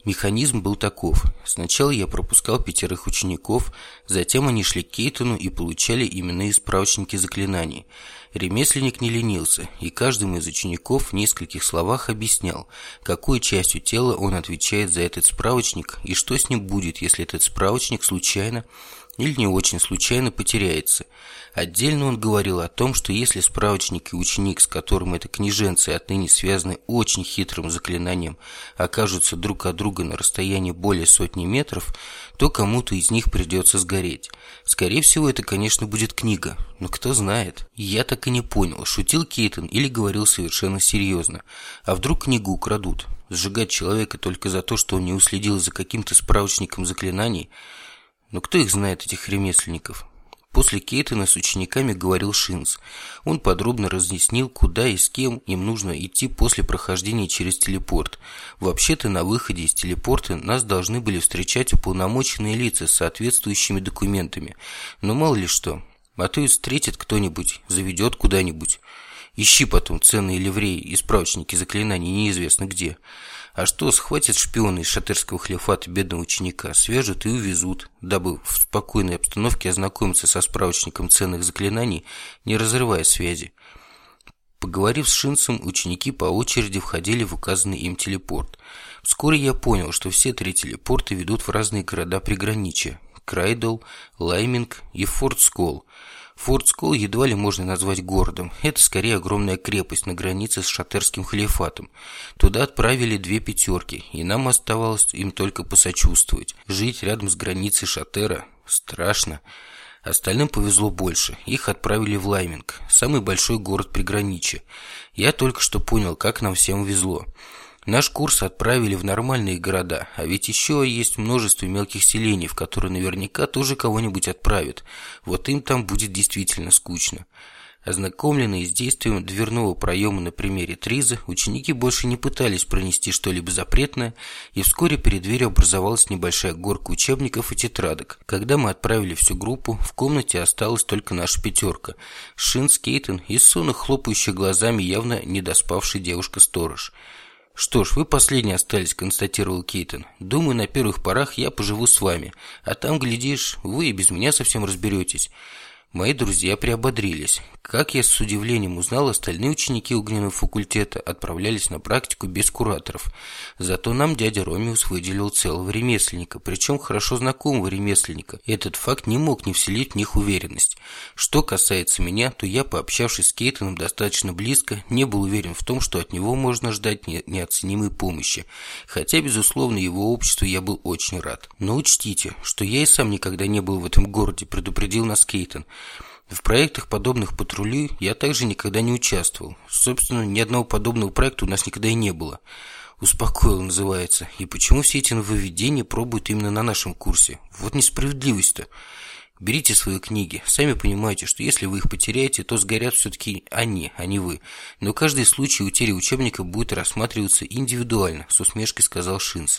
Механизм был таков. Сначала я пропускал 5 учеников, затем они шли к Кейтону и получали именные справочники заклинаний. Ремесленник не ленился, и каждому из учеников в нескольких словах объяснял, какой частью тела он отвечает за этот справочник и что с ним будет, если этот справочник случайно или не очень случайно потеряется. Отдельно он говорил о том, что если справочник и ученик, с которым это княженцы отныне связаны очень хитрым заклинанием, окажутся друг от друга на расстоянии более 100 метров, то кому-то из них придется сгореть. Скорее всего, это, конечно, будет книга, но кто знает. Я так и не понял, шутил Кейтон или говорил совершенно серьезно. А вдруг книгу украдут? Сжигать человека только за то, что он не уследил за каким-то справочником заклинаний? Но кто их знает, этих ремесленников? После Кейтона с учениками говорил Шинц. Он подробно разъяснил, куда и с кем им нужно идти после прохождения через телепорт. Вообще-то на выходе из телепорта нас должны были встречать уполномоченные лица с соответствующими документами. Но мало ли что. А то и встретит кто-нибудь, заведет куда-нибудь. Ищи потом ценные ливреи и справочники заклинаний неизвестно где. А что, схватят шпионы из шатерского халифата бедного ученика, свяжут и увезут, дабы в спокойной обстановке ознакомиться со справочником ценных заклинаний, не разрывая связи. Поговорив с Шинцем, ученики по очереди входили в указанный им телепорт. Вскоре я понял, что все 3 телепорта ведут в разные города приграничья – Крайдл, Лайминг и Форт Скол. Форт Скол едва ли можно назвать городом. Это скорее огромная крепость на границе с шатерским халифатом. Туда отправили 2 пятерки, и нам оставалось им только посочувствовать. Жить рядом с границей Шатера страшно. Остальным повезло больше. Их отправили в Лайминг, самый большой город приграничья. Я только что понял, как нам всем везло. Наш курс отправили в нормальные города, а ведь еще есть множество мелких селений, в которые наверняка тоже кого-нибудь отправят. Вот им там будет действительно скучно. Ознакомленные с действием дверного проема на примере Триза, ученики больше не пытались пронести что-либо запретное, и вскоре перед дверью образовалась небольшая горка учебников и тетрадок. Когда мы отправили всю группу, в комнате осталась только наша 5: Шинц, Кейтон и сонно хлопающая глазами явно недоспавшая девушка-сторож. «Что ж, вы последние остались», — констатировал Кейтон. «Думаю, на первых порах я поживу с вами, а там, глядишь, вы и без меня совсем разберетесь». Мои друзья приободрились. Как я с удивлением узнал, остальные ученики огненного факультета отправлялись на практику без кураторов. Зато нам дядя Ромеус выделил целого ремесленника, причем хорошо знакомого ремесленника. Этот факт не мог не вселить в них уверенность. Что касается меня, то я, пообщавшись с Кейтоном достаточно близко, не был уверен в том, что от него можно ждать неоценимой помощи. Хотя, безусловно, его обществу я был очень рад. Но учтите, что я и сам никогда не был в этом городе, предупредил нас Кейтон. В проектах, подобных патрулю, я также никогда не участвовал. Собственно, ни одного подобного проекта у нас никогда и не было. «Успокоил» называется. И почему все эти нововведения пробуют именно на нашем курсе? Вот несправедливость-то. Берите свои книги. Сами понимаете, что если вы их потеряете, то сгорят все-таки они, а не вы. Но каждый случай утери учебника будет рассматриваться индивидуально, с усмешкой сказал Шинц.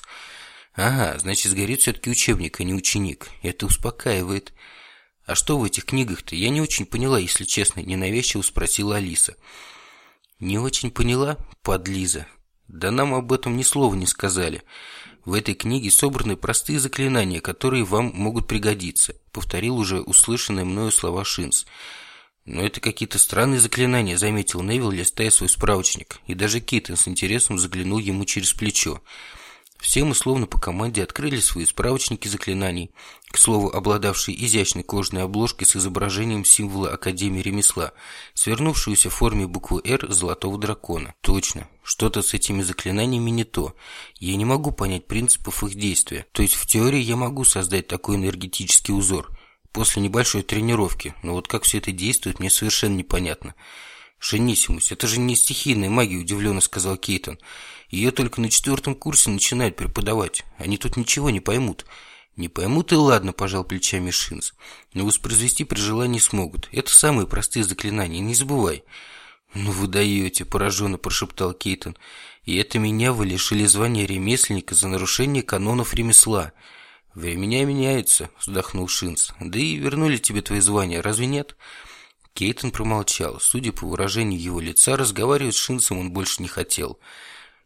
Ага, значит, сгорит все-таки учебник, а не ученик. Это успокаивает. «А что в этих книгах-то? Я не очень поняла, если честно», — ненавязчиво спросила Алиса. «Не очень поняла, подлиза? Да нам об этом ни слова не сказали. В этой книге собраны простые заклинания, которые вам могут пригодиться», — повторил уже услышанные мною слова Шинц. «Но это какие-то странные заклинания», — заметил Невилл, листая свой справочник, и даже Кейтон с интересом заглянул ему через плечо. Все мы словно по команде открыли свои справочники заклинаний, к слову, обладавшие изящной кожаной обложкой с изображением символа Академии ремесла, свернувшуюся в форме буквы «Р» золотого дракона. Точно, что-то с этими заклинаниями не то. Я не могу понять принципов их действия. То есть в теории я могу создать такой энергетический узор после небольшой тренировки, но вот как все это действует, мне совершенно непонятно. «Шенисимус, это же не стихийная магия», — удивленно сказал Кейтон. «Ее только на 4 курсе начинают преподавать. Они тут ничего не поймут». «Не поймут и ладно», — пожал плечами Шинц. «Но воспроизвести при желании смогут. Это самые простые заклинания, не забывай». «Ну вы даете», — пораженно прошептал Кейтон. «И это меня вы лишили звания ремесленника за нарушение канонов ремесла». «Времена меняются», — вздохнул Шинц. «Да и вернули тебе твои звания, разве нет?» Кейтон промолчал. Судя по выражению его лица, разговаривать с Шинцем он больше не хотел.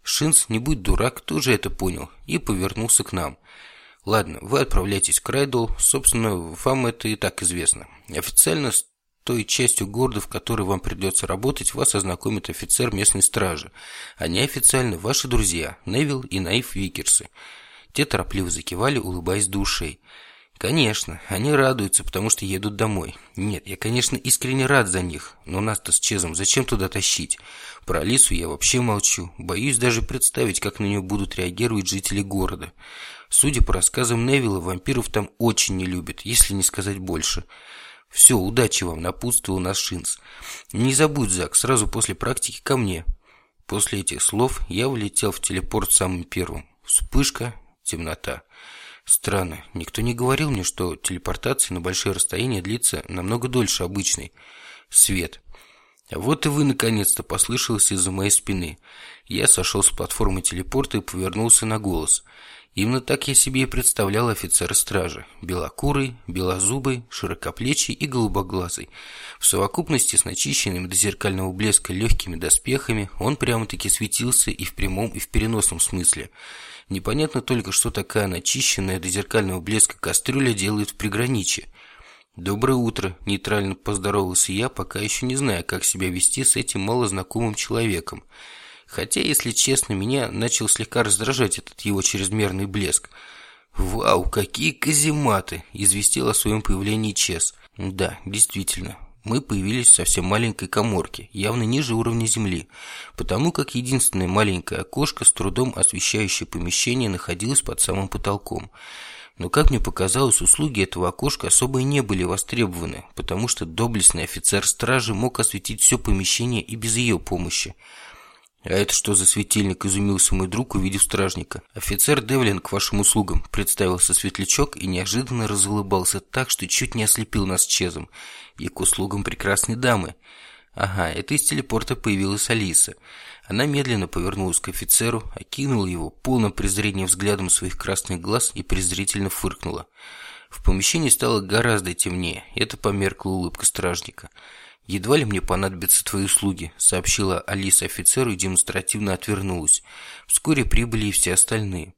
Шинц, не будь дурак, тоже это понял и повернулся к нам. Ладно, вы отправляйтесь в Крайдол, собственно, вам это и так известно. Официально с той частью города, в которой вам придется работать, вас ознакомит офицер местной стражи, а неофициально ваши друзья Невилл и Наив Викерсы. Те торопливо закивали, улыбаясь до ушей. Конечно, они радуются, потому что едут домой. Нет, я, конечно, искренне рад за них, но нас-то с Чезом зачем туда тащить? Про Алису я вообще молчу, боюсь даже представить, как на нее будут реагировать жители города. Судя по рассказам Невилла, вампиров там очень не любят, если не сказать больше. Все, удачи вам, напутствовал нас Шинц. Не забудь, Зак, сразу после практики ко мне. После этих слов я влетел в телепорт самым первым. Вспышка, темнота. Странно, никто не говорил мне, что телепортация на большие расстояния длится намного дольше обычной. Свет. Вот и вы, наконец-то, послышалось из-за моей спины. Я сошел с платформы телепорта и повернулся на голос. Именно так я себе и представлял офицера стражи. Белокурый, белозубый, широкоплечий и голубоглазый. В совокупности с начищенными до зеркального блеска легкими доспехами он прямо-таки светился и в прямом, и в переносном смысле. Непонятно только, что такая начищенная до зеркального блеска кастрюля делает в приграничье. «Доброе утро», – нейтрально поздоровался я, пока еще не зная, как себя вести с этим малознакомым человеком. Хотя, если честно, меня начал слегка раздражать этот его чрезмерный блеск. «Вау, какие казематы!» – известил о своем появлении Чез. Да, действительно, мы появились в совсем маленькой каморке, явно ниже уровня земли, потому как единственное маленькое окошко, с трудом освещающее помещение, находилось под самым потолком. Но, как мне показалось, услуги этого окошка особо и не были востребованы, потому что доблестный офицер стражи мог осветить все помещение и без ее помощи. «А это что за светильник?» – изумился мой друг, увидев стражника. «Офицер Девлин к вашим услугам», – представился светлячок и неожиданно разулыбался так, что чуть не ослепил нас Чезом. «И к услугам прекрасной дамы». Ага, это из телепорта появилась Алиса. Она медленно повернулась к офицеру, окинула его полным презрением взглядом своих красных глаз и презрительно фыркнула. В помещении стало гораздо темнее, это померкла улыбка стражника. «Едва ли мне понадобятся твои услуги», — сообщила Алиса офицеру и демонстративно отвернулась. Вскоре прибыли и все остальные.